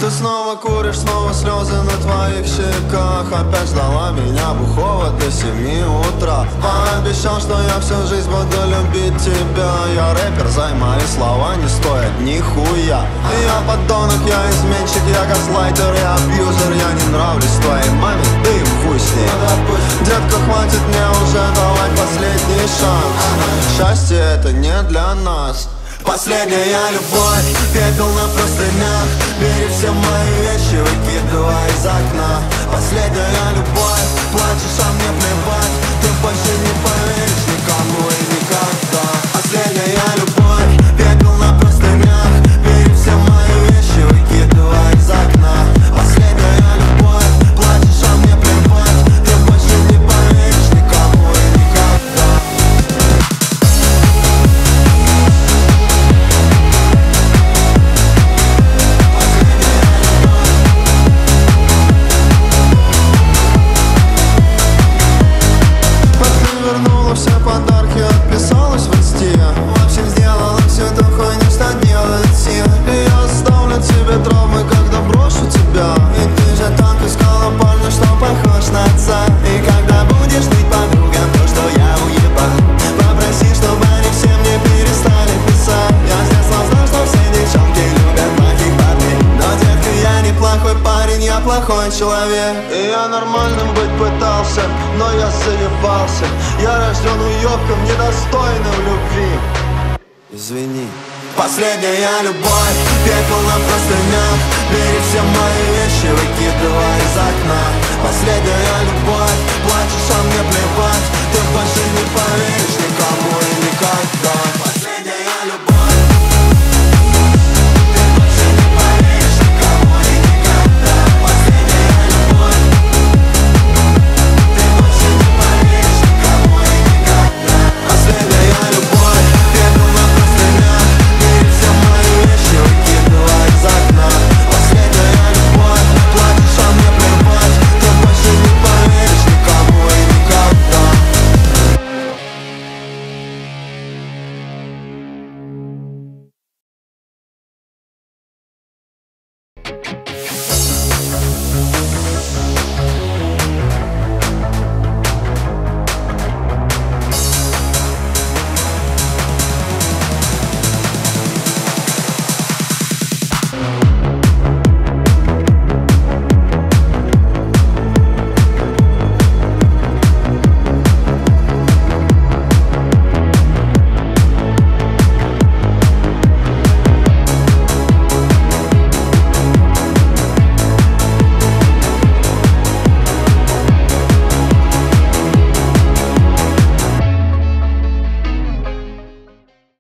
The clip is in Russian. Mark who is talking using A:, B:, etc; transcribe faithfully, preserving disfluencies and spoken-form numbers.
A: Ты снова куришь, снова слезы на твоих щеках. Опять ждала меня бухого до семи утра. Пообещал, что я всю жизнь буду любить тебя. Я рэпер, зай, мои слова не стоят нихуя. Я подонок, я изменщик, я газлайтер, я абьюзер. Я не нравлюсь твоей маме, да и хуй с ней. Детка, хватит мне уже, давай последний шанс. Счастье это не для нас. Последняя любовь, пепел на простынях. Бери все мои вещи, выкидывай из окна. Последняя любовь, плачешь, а мне плевать. Ты больше не поверишь никому и никогда. Последняя любовь, пепел на простынях. Бери все мои вещи, выкидывай из окна. Последняя любовь, плачешь, а мне плевать. Ты больше не поверишь никому и никогда. Все подарки, отписалась в инсте. В общем, сделала всю эту хуйню, что делает все. И я оставлю тебе травмы, когда брошу тебя. И ты же так искала парня, что похож на отца. И когда будешь ты подругам, то, что я уебал, попроси, чтобы они все мне перестали писать. Я с детства знал, что все девчонки любят плохих парней. Но, детка, я не плохой парень, я плохой человек. И я нормальным быть пытался, но я заебался. Я рожден уёбком, недостойным любви. Извини. Последняя любовь, пепел на простынях. Бери все мои вещи, выкидывай из окна.